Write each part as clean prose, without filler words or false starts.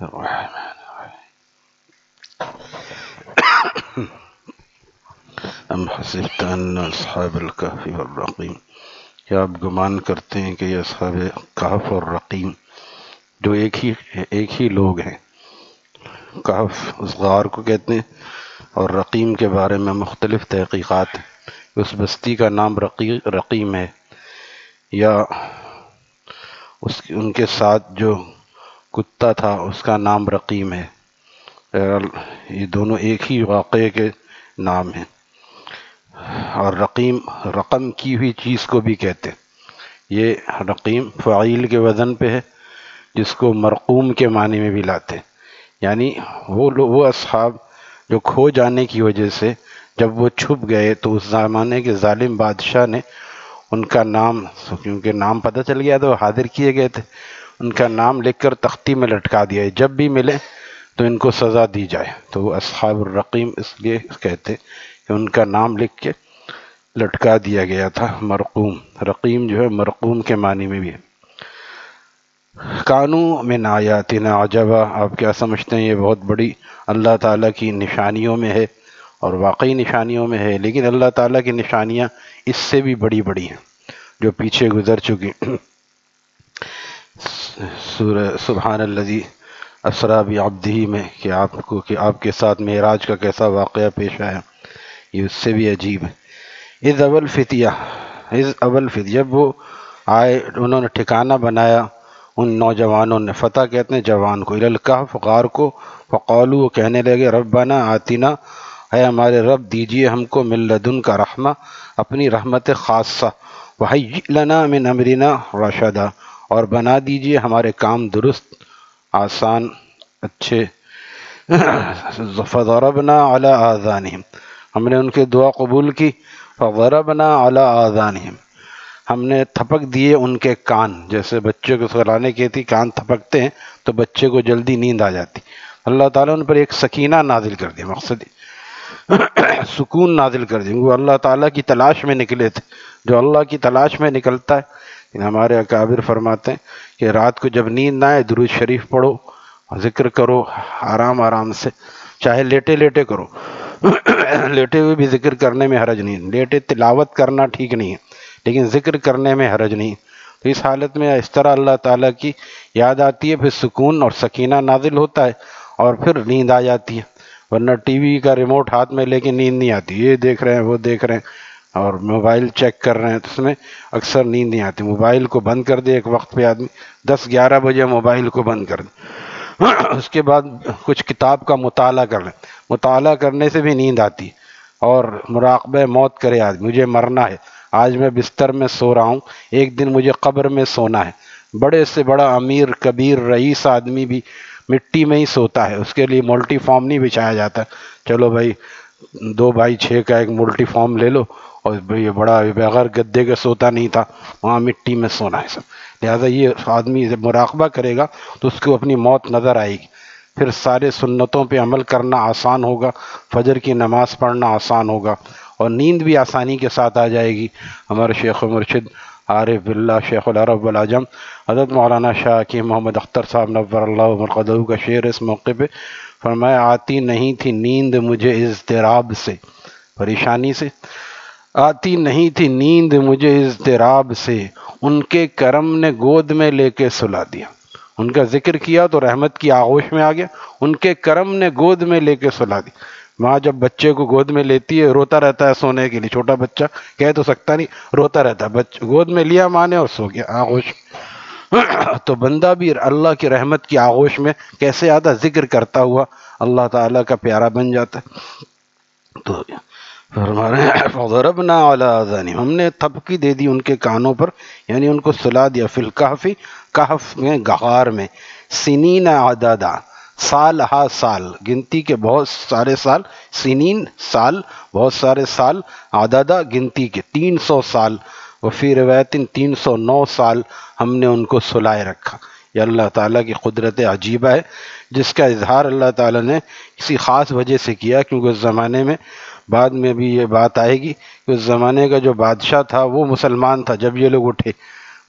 ام حسبت ان اصحاب الکہف والرقیم، کیا آپ گمان کرتے ہیں کہ یہ اصحاب کہف اور رقیم جو ایک ہی لوگ ہیں؟ کہف اس غار کو کہتے ہیں، اور رقیم کے بارے میں مختلف تحقیقات ہیں۔ اس بستی کا نام رقیم ہے، یا ان کے ساتھ جو کتا تھا اس کا نام رقیم ہے۔ بہرحال یہ دونوں ایک ہی واقعے کے نام ہیں۔ اور رقیم رقم کی ہوئی چیز کو بھی کہتے ہیں۔ یہ رقیم فعیل کے وزن پہ ہے، جس کو مرقوم کے معنی میں بھی لاتے ہیں، یعنی وہ اصحاب جو کھو جانے کی وجہ سے جب وہ چھپ گئے تو اس زمانے کے ظالم بادشاہ نے ان کا نام، کیونکہ نام پتہ چل گیا تو حاضر کیے گئے تھے، ان کا نام لکھ کر تختی میں لٹکا دیا ہے، جب بھی ملے تو ان کو سزا دی جائے۔ تو وہ اصحاب الرقیم اس لیے کہتے کہ ان کا نام لکھ کے لٹکا دیا گیا تھا۔ مرقوم، رقیم جو ہے مرقوم کے معنی میں بھی ہے۔ کانو من آیاتنا عجبا، آپ کیا سمجھتے ہیں یہ بہت بڑی اللہ تعالیٰ کی نشانیوں میں ہے، اور واقعی نشانیوں میں ہے، لیکن اللہ تعالیٰ کی نشانیاں اس سے بھی بڑی بڑی ہیں جو پیچھے گزر چکی۔ سورہ سبحان الذی اسریٰ بعبدہ میں کہ آپ کے ساتھ معراج کا کیسا واقعہ پیش آیا، یہ اس سے بھی عجیب ہے۔ اذ اول فتیہ، جب وہ آئے انہوں نے ٹھکانہ بنایا ان نوجوانوں نے، فتح کہتے ہیں جوان کو، الکہف غار کو، فقالو وہ کہنے لگے ربنا آتنا، اے ہمارے رب دیجئے ہم کو من لدن کا رحمہ، اپنی رحمت خاصہ، وہیئ لنا من امرنا رشدا، اور بنا دیجئے ہمارے کام درست، آسان، اچھے۔ فضربنا علی آذانہم، ہم نے ان کی دعا قبول کی، فضربنا علی آذانہم، ہم نے تھپک دیے ان کے کان، جیسے بچے کو سلانے کی تھی کان تھپکتے ہیں تو بچے کو جلدی نیند آ جاتی۔ اللہ تعالیٰ ان پر ایک سکینہ نازل کر دیا، مقصد سکون نازل کر دیا، وہ اللہ تعالیٰ کی تلاش میں نکلے تھے، جو اللہ کی تلاش میں نکلتا ہے۔ ہمارے اکابر فرماتے ہیں کہ رات کو جب نیند نہ آئے درود شریف پڑھو، ذکر کرو آرام آرام سے، چاہے لیٹے لیٹے کرو، لیٹے ہوئے بھی ذکر کرنے میں حرج نہیں، لیٹے تلاوت کرنا ٹھیک نہیں ہے لیکن ذکر کرنے میں حرج نہیں۔ تو اس حالت میں اس طرح اللہ تعالیٰ کی یاد آتی ہے، پھر سکون اور سکینہ نازل ہوتا ہے اور پھر نیند آ جاتی ہے، ورنہ ٹی وی کا ریموٹ ہاتھ میں لے کے نیند نہیں آتی، یہ دیکھ رہے ہیں وہ دیکھ رہے ہیں اور موبائل چیک کر رہے ہیں تو اس میں اکثر نیند نہیں آتی۔ موبائل کو بند کر دے ایک وقت پہ آدمی، 10-11 بجے موبائل کو بند کر دے، اس کے بعد کچھ کتاب کا مطالعہ کر لیں، مطالعہ کرنے سے بھی نیند آتی، اور مراقبہ موت کرے آدمی، مجھے مرنا ہے، آج میں بستر میں سو رہا ہوں، ایک دن مجھے قبر میں سونا ہے۔ بڑے سے بڑا امیر کبیر رئیس آدمی بھی مٹی میں ہی سوتا ہے، اس کے لیے ملٹی فارم نہیں بچھایا جاتا، چلو بھائی 2x6 کا ایک ملٹی فارم لے لو، اور یہ بڑا بغیر گدے کے سوتا نہیں تھا، وہاں مٹی میں سونا ہے سب۔ لہٰذا یہ آدمی جب مراقبہ کرے گا تو اس کو اپنی موت نظر آئے گی، پھر سارے سنتوں پہ عمل کرنا آسان ہوگا، فجر کی نماز پڑھنا آسان ہوگا، اور نیند بھی آسانی کے ساتھ آ جائے گی۔ ہمارے شیخ و مرشد عارف باللہ شیخ العرب والعجم حضرت مولانا شاہ کی محمد اختر صاحب نور اللہ مرقدہ کا شعر اس موقع پہ فرمایا، آتی نہیں تھی نیند مجھے اضطراب سے، پریشانی سے، آتی نہیں تھی نیند مجھے اضطراب سے، ان کے کرم نے گود میں لے کے سلا دیا۔ ان کا ذکر کیا تو رحمت کی آغوش میں آ گیا، ان کے کرم نے گود میں لے کے سلا دی۔ ماں جب بچے کو گود میں لیتی ہے روتا رہتا ہے سونے کے لیے، چھوٹا بچہ کہہ تو سکتا نہیں، روتا رہتا ہے، گود میں لیا ماں نے اور سو گیا آغوش۔ تو بندہ بھی اللہ کی رحمت کی آغوش میں کیسے آتا، ذکر کرتا ہوا اللہ تعالیٰ کا پیارا بن جاتا ہے۔ تو فرما رہے ہیں فضربنا علی آذانہم، ہم نے تھپکی دے دی ان کے کانوں پر، یعنی ان کو سلا دیا، فی الکہف، کہف میں غار میں، سنین عددا، سال ہا سال، گنتی کے بہت سارے سال، سنین سال، بہت سارے سال، عددا گنتی کے 300 سال، وفی روایت 309 سال ہم نے ان کو سلائے رکھا۔ یہ اللہ تعالیٰ کی قدرت عجیبہ ہے، جس کا اظہار اللہ تعالیٰ نے کسی خاص وجہ سے کیا، کیونکہ اس زمانے میں، بعد میں بھی یہ بات آئے گی کہ اس زمانے کا جو بادشاہ تھا وہ مسلمان تھا جب یہ لوگ اٹھے،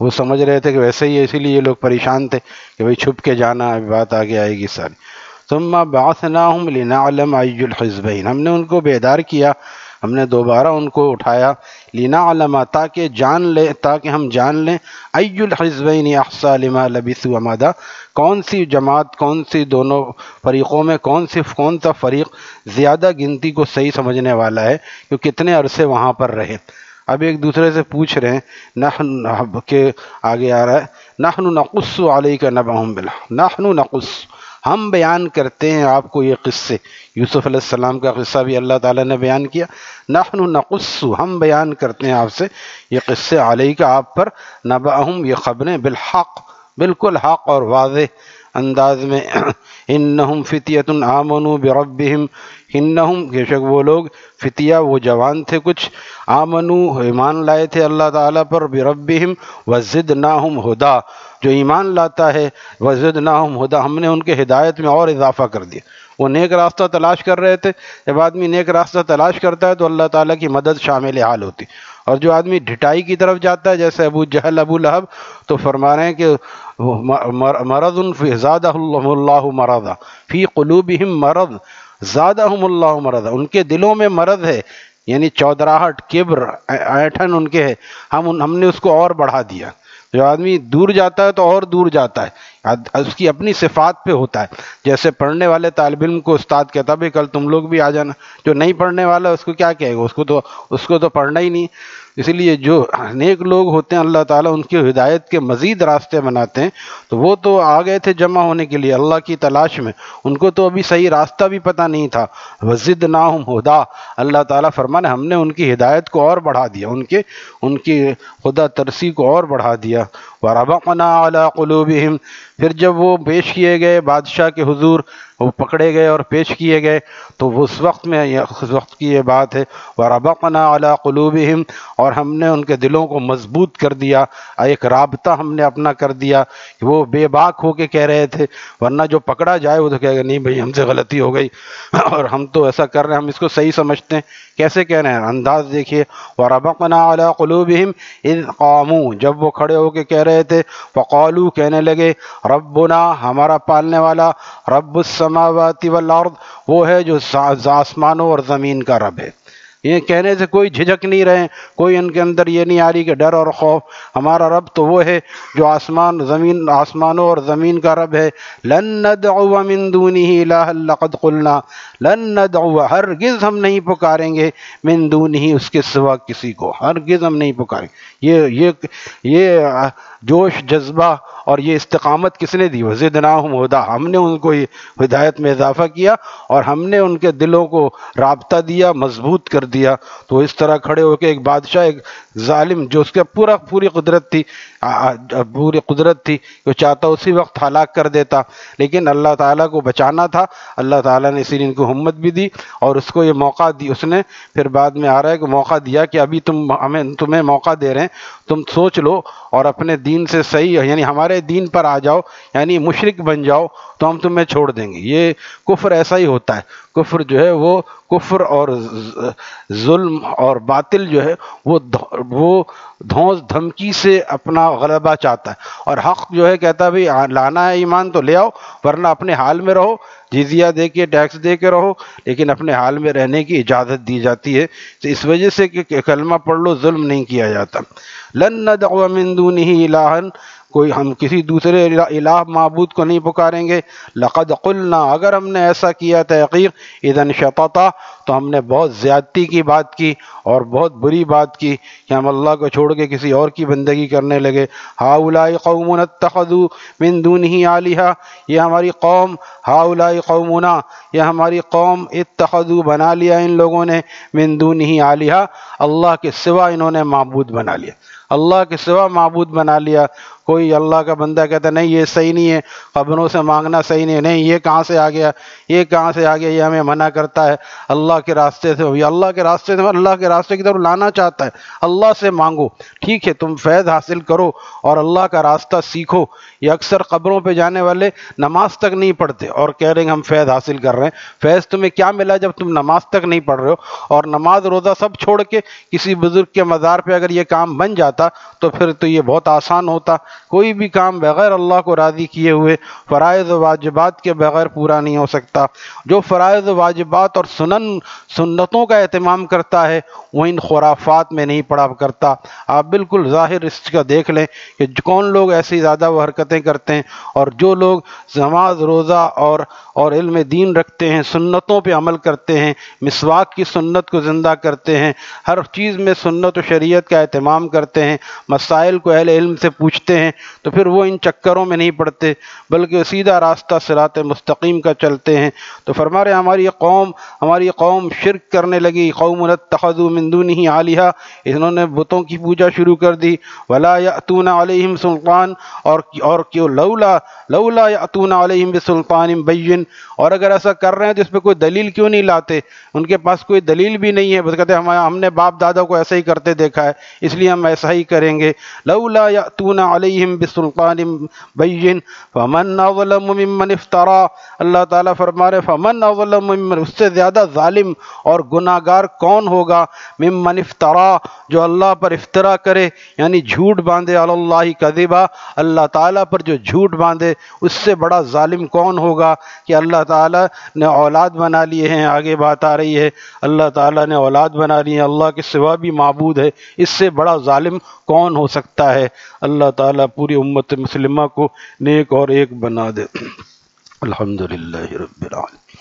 وہ سمجھ رہے تھے کہ ویسے ہی ہے، اسی لیے یہ لوگ پریشان تھے کہ بھئی چھپ کے جانا، بات آگے آئے گی ساری۔ ثم بعثناہم لنعلم ای الحزبین، ہم نے ان کو بیدار کیا، ہم نے دوبارہ ان کو اٹھایا، لنعلم تاکہ ہم جان لیں ای الحزبین احصیٰ لما لبثوا امدا، کون سی جماعت، کون سی دونوں فریقوں میں کون سا فریق زیادہ گنتی کو صحیح سمجھنے والا ہے کہ کتنے عرصے وہاں پر رہے۔ اب ایک دوسرے سے پوچھ رہے ہیں، نحن کے آگے آ رہا ہے، نحن نقص علیک نبأہم بالحق، نحن نقص، ہم بیان کرتے ہیں آپ کو یہ قصے، یوسف علیہ السلام کا قصہ بھی اللہ تعالیٰ نے بیان کیا، نحن نقص، ہم بیان کرتے ہیں آپ سے یہ قصے، علیک آپ پر، نبأہم یہ خبریں، بالحق بالکل حق اور واضح انداز میں، انہم فتیۃ آمنوا بربہم، انہم بے شک وہ لوگ، فتیہ وہ جوان تھے کچھ، آمنوا ایمان لائے تھے اللہ تعالیٰ پر، بربہم وزدناہم ہدا، جو ایمان لاتا ہے، وزدناہم ہدا، ہم نے ان کے ہدایت میں اور اضافہ کر دیا۔ وہ نیک راستہ تلاش کر رہے تھے، جب آدمی نیک راستہ تلاش کرتا ہے تو اللہ تعالیٰ کی مدد شامل حال ہوتی، اور جو آدمی ڈھٹائی کی طرف جاتا ہے جیسے ابو جہل ابو لہب، تو فرما رہے ہیں کہ مرض فی زادہم اللہ مرضا، فی قلوبہم مرض زادہم اللہ مرضا، ان کے دلوں میں مرض ہے، یعنی چودراہٹ، کبر، ایٹھن ان کے ہے، ہم نے اس کو اور بڑھا دیا۔ جو آدمی دور جاتا ہے تو اور دور جاتا ہے، اس کی اپنی صفات پہ ہوتا ہے، جیسے پڑھنے والے طالب علم کو استاد کہتا بھی کل تم لوگ بھی آ جانا، جو نہیں پڑھنے والا اس کو کیا کہے گا، اس کو تو پڑھنا ہی نہیں۔ اسی لیے جو نیک لوگ ہوتے ہیں اللہ تعالیٰ ان کی ہدایت کے مزید راستے بناتے ہیں، تو وہ تو آ گئے تھے جمع ہونے کے لیے اللہ کی تلاش میں، ان کو تو ابھی صحیح راستہ بھی پتہ نہیں تھا، وزدناہم ہدا، اللہ تعالیٰ فرمانے ہم نے ان کی ہدایت کو اور بڑھا دیا، ان کی خدا ترسی کو اور بڑھا دیا۔ وَرَبَطْنَا عَلَىٰ قُلُوبِهِمْ، پھر جب وہ پیش کیے گئے بادشاہ کے حضور، وہ پکڑے گئے اور پیش کیے گئے، تو اس وقت کی یہ بات ہے، وَرَبَطْنَا عَلَىٰ قُلُوبِهِمْ، اور ہم نے ان کے دلوں کو مضبوط کر دیا، ایک رابطہ ہم نے اپنا کر دیا کہ وہ بے باک ہو کے کہہ رہے تھے، ورنہ جو پکڑا جائے وہ تو کہے گا نہیں بھائی ہم سے غلطی ہو گئی اور ہم تو ایسا کر رہے ہیں، ہم اس کو صحیح سمجھتے ہیں، کیسے کہہ رہے ہیں، انداز دیکھیے، وَرَبَطْنَا عَلَىٰ قُلُوبِهِمْ اِذْ قَامُوا، جب وہ کھڑے ہو کے کہہ رہے تھے، فَقَالُوا کہنے لگے، رَبُّنَا ہمارا پالنے والا، رَبُّ السَّمَاوَاتِ وَالْأَرْضِ وہ ہے جو آسمانوں اور زمین کا رب ہے۔ یہ کہنے سے کوئی جھجک نہیں رہے، کوئی ان کے اندر یہ نہیں آ رہی کہ ڈر اور خوف، ہمارا رب تو وہ ہے جو آسمانوں اور زمین کا رب ہے۔ لن ندعو من دونہ الہا لقد قلنا، لن ندعو ہرگز ہم نہیں پکاریں گے، من دونہ اس کے سوا کسی کو، ہرگز ہم نہیں پکاریں گے۔ یہ جوش، جذبہ اور یہ استقامت کس نے دی؟ وزدناہم ہدا، ہم نے ان کو ہدایت میں اضافہ کیا اور ہم نے ان کے دلوں کو رابطہ دیا، مضبوط کر دیا۔ تو اس طرح کھڑے ہو کے ایک بادشاہ، ایک ظالم جو اس کے پوری قدرت تھی، جو چاہتا اسی وقت ہلاک کر دیتا، لیکن اللہ تعالیٰ کو بچانا تھا، اللہ تعالیٰ نے اسی لیے ان کو ہمت بھی دی اور اس کو یہ موقع دی، اس نے پھر بعد میں آ رہا ہے کہ موقع دیا کہ ابھی تمہیں موقع دے رہے ہیں، تم سوچ لو اور اپنے دین سے صحیح، یعنی ہمارے دین پر آ جاؤ، یعنی مشرک بن جاؤ تو ہم تمہیں چھوڑ دیں گے۔ یہ کفر ایسا ہی ہوتا ہے، کفر جو ہے وہ کفر اور ظلم اور باطل جو ہے وہ دھونس دھمکی سے اپنا غلبہ چاہتا ہے، اور حق جو ہے کہتا ہے بھائی لانا ہے ایمان تو لے آؤ، ورنہ اپنے حال میں رہو، جزیہ دے کے، ٹیکس دے کے رہو، لیکن اپنے حال میں رہنے کی اجازت دی جاتی ہے۔ تو اس وجہ سے کہ کلمہ پڑھ لو، ظلم نہیں کیا جاتا۔ لن ندعو من دونہ الہا، کوئی ہم کسی دوسرے الہ معبود کو نہیں پکاریں گے، لقد قلنا اگر ہم نے ایسا کیا تحقیق، اذن شططا تو ہم نے بہت زیادتی کی بات کی اور بہت بری بات کی کہ ہم اللہ کو چھوڑ کے کسی اور کی بندگی کرنے لگے۔ ہؤلاء قوم اتخذوا من دونہ آلہہ، یہ ہماری قوم، ہؤلاء قومنا یہ ہماری قوم، اتخذوا بنا لیا ان لوگوں نے، من دونہ آلہہ اللہ کے سوا انہوں نے معبود بنا لیا، اللہ کے سوا معبود بنا لیا۔ کوئی اللہ کا بندہ کہتا ہے نہیں یہ صحیح نہیں ہے، قبروں سے مانگنا صحیح نہیں ہے، نہیں یہ کہاں سے آ گیا، یہ کہاں سے آ گیا، یہ ہمیں منع کرتا ہے اللہ کے راستے سے، یہ اللہ کے راستے سے اللہ کے راستے کی طرف لانا چاہتا ہے۔ اللہ سے مانگو، ٹھیک ہے تم فیض حاصل کرو اور اللہ کا راستہ سیکھو۔ یہ اکثر قبروں پہ جانے والے نماز تک نہیں پڑھتے اور کہہ رہے ہیں ہم فیض حاصل کر رہے ہیں۔ فیض تمہیں کیا ملا جب تم نماز تک نہیں پڑھ رہے ہو؟ اور نماز روزہ سب چھوڑ کے کسی بزرگ کے مزار پہ اگر یہ کام بن جاتا تو پھر تو یہ بہت آسان ہوتا۔ کوئی بھی کام بغیر اللہ کو راضی کیے ہوئے، فرائض و واجبات کے بغیر پورا نہیں ہو سکتا۔ جو فرائض و واجبات اور سنتوں کا اہتمام کرتا ہے وہ ان خرافات میں نہیں پڑا کرتا۔ آپ بالکل ظاہر اس کا دیکھ لیں کہ کون لوگ ایسی زیادہ وہ حرکتیں کرتے ہیں، اور جو لوگ نماز روزہ اور علم دین رکھتے ہیں، سنتوں پہ عمل کرتے ہیں، مسواک کی سنت کو زندہ کرتے ہیں، ہر چیز میں سنت و شریعت کا اہتمام کرتے ہیں، مسائل کو اہل علم سے پوچھتے ہیں، تو پھر وہ ان چکروں میں نہیں پڑتے بلکہ سیدھا راستہ صراط مستقیم کا چلتے ہیں۔ تو فرما رہے ہیں ہماری قوم شرک کرنے لگی، قوم اتخذوا من دونہ آلہہ، انہوں نے بتوں کی پوجا شروع کر دی، ولا یأتون علیہم سلطان، اور کیوں لولا یأتون علیہم بسلطان بین، اور اگر ایسا کر رہے ہیں تو اس پہ کوئی دلیل کیوں نہیں لاتے؟ ان کے پاس کوئی دلیل بھی نہیں ہے، بس کہتے ہیں ہم نے باپ دادا کو ایسا ہی کرتے دیکھا ہے اس لیے ہم ایسا ہی کریں گے۔ لولا یأتون علیہم بسلطان بین فمن اظلم ممن افترا، اللہ تعالیٰ فرما رہے فمن اظلم ممن، اس سے زیادہ ظالم اور گناہگار کون ہوگا، ممن افترا، جو اللہ پر افترا کرے یعنی جھوٹ باندھے، علی اللہ کذبا، اللہ تعالیٰ پر جو جھوٹ باندھے، اس سے بڑا ظالم کون ہوگا؟ کہ اللہ تعالیٰ نے اولاد بنا لیے ہیں، آگے بات آ رہی ہے اللہ تعالیٰ نے اولاد بنا لی ہے، اللہ کے سوا بھی معبود ہے، اس سے بڑا ظالم کون ہو سکتا ہے؟ اللہ تعالیٰ پوری امت مسلمہ کو نیک اور ایک بنا دے۔ الحمدللہ رب العالمین۔